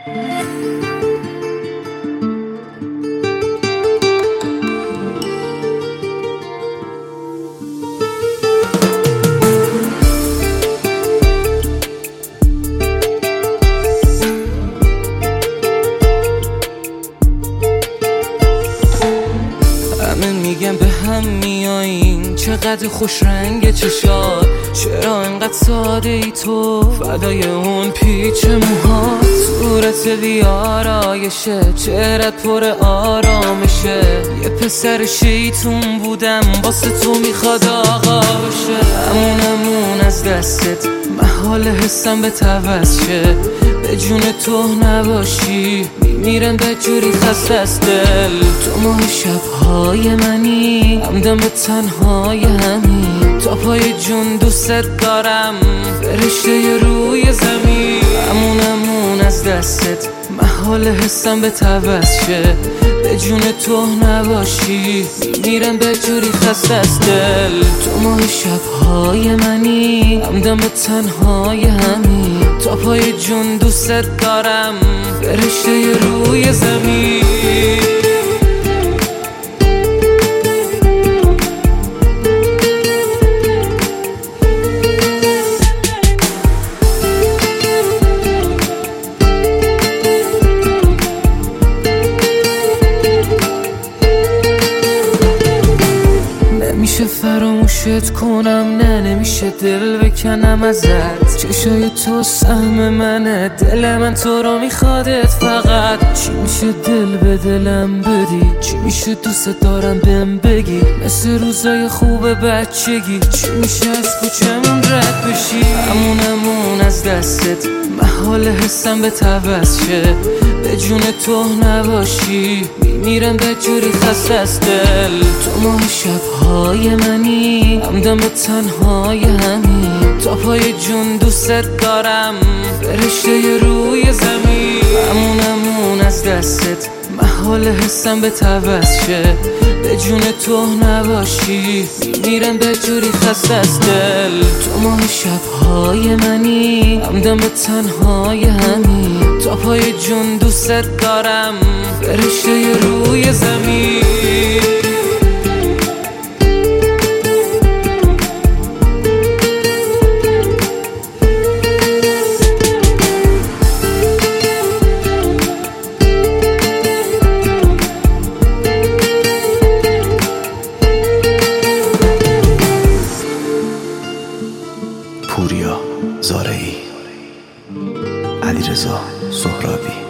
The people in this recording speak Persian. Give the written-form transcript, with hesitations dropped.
میگم به هم میایین، چقدر خوش رنگ چشات، چرا انقدر ساده ای تو، فدای اون پیچ موهات، صورت بیارایشه، چهرت پر آرامشه، یه پسر شیطون بودم واسه تو میخواد آقا بشه، همون از دستت محال حسم به توز شه، به جون تو نباشی میمیرم بدجوری خسته از دل، تو ماه شبهای منی، همدم به تنهای همین، تا پای جون دوست دارم، فرشته روی زمین، همون از دستت محال حسم به توز شه، به جون تو نباشی میمیرم بدجوری خسته از دل، تو ماه شبهای منی، همدم به تنهای همین، تا پای جون دوست دارم، فرشته روی زمین. نمیشه فراموشت کنم، نه نمیشه دل بکنم ازت، چشای تو سهم منه، دل من تو رو میخوادت فقط، چی میشه دل به دلم بدی، چی میشه دوست دارم بهم بگی، مثل روزای خوب بچگی، چی میشه از کوچمون رد بشی، همون از دستت محال حسم به توز شه، به جون تو نباشی میمیرم بدجوری خسته از دل، تو ماه شبهای منی، همدم به تنهای همین، تا پای جون دوست دارم، فرشته روی زمین، همون از دستت محال حسم به توز شه، به جون تو نباشی میمیرم بدجوری خسته از دل، تو ماه شبهای منی، همدم به تنهای همین، تا پای جون دوست دارم، فرشته روی زمین. پوریا زارعی، علیرضا سهرابی.